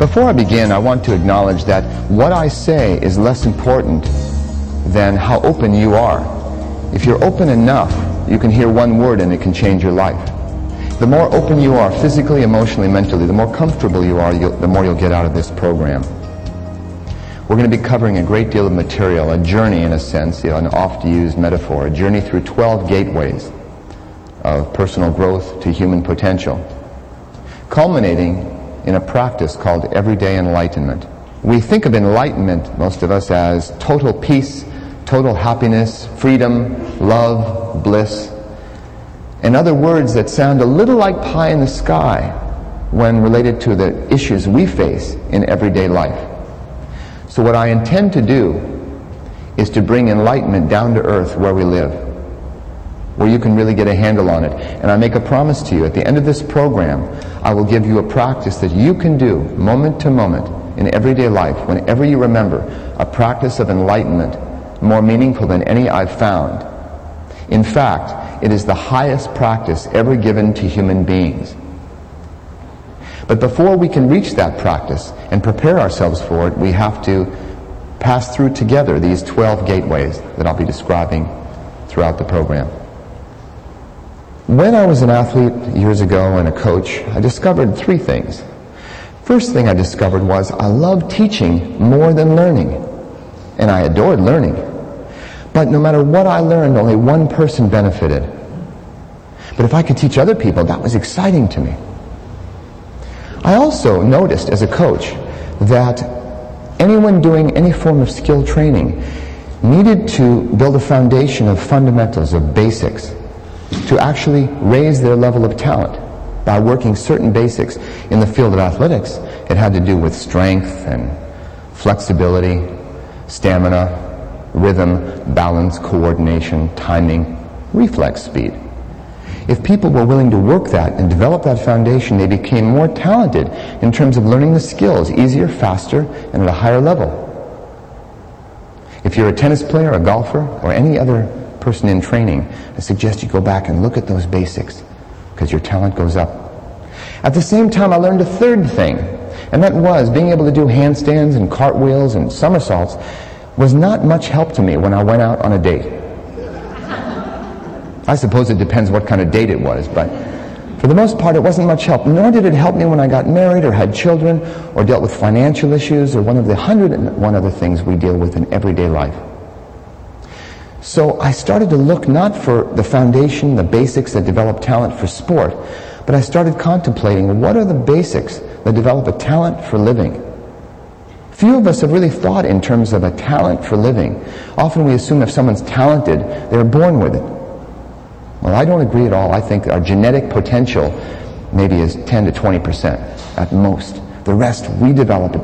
Before I begin, I want to acknowledge that what I say is less important than how open you are. If you're open enough, you can hear one word and it can change your life. The more open you are, physically, emotionally, mentally, the more comfortable you are, the more you'll get out of this program. We're going to be covering a great deal of material, a journey in a sense, an oft-used metaphor, a journey through 12 gateways of personal growth to human potential, culminating in a practice called everyday enlightenment. We think of enlightenment, most of us, as total peace, total happiness, freedom, love, bliss, and other words that sound a little like pie in the sky when related to the issues we face in everyday life. So what I intend to do is to bring enlightenment down to earth where we live, where you can really get a handle on it. And I make a promise to you, at the end of this program, I will give you a practice that you can do moment to moment in everyday life, whenever you remember, a practice of enlightenment more meaningful than any I've found. In fact, it is the highest practice ever given to human beings. But before we can reach that practice and prepare ourselves for it, we have to pass through together these 12 gateways that I'll be describing throughout the program. When I was an athlete years ago and a coach, I discovered three things. First thing I discovered was I loved teaching more than learning, and I adored learning. But no matter what I learned, only one person benefited. But if I could teach other people, that was exciting to me. I also noticed as a coach that anyone doing any form of skill training needed to build a foundation of fundamentals, of basics, to actually raise their level of talent by working certain basics. In the field of athletics, it had to do with strength and flexibility, stamina, rhythm, balance, coordination, timing, reflex speed. If people were willing to work that and develop that foundation, they became more talented in terms of learning the skills, easier, faster, and at a higher level. If you're a tennis player, a golfer, or any other person in training, I suggest you go back and look at those basics, because your talent goes up. At the same time, I learned a third thing, and that was being able to do handstands and cartwheels and somersaults was not much help to me when I went out on a date. I suppose it depends what kind of date it was, but for the most part it wasn't much help, nor did it help me when I got married or had children or dealt with financial issues or one of the 101 other things we deal with in everyday life. So I started to look not for the foundation, the basics that develop talent for sport, but I started contemplating what are the basics that develop a talent for living. Few of us have really thought in terms of a talent for living. Often we assume if someone's talented, they're born with it. Well, I don't agree at all. I think our genetic potential maybe is 10 to 20% at most. The rest we develop it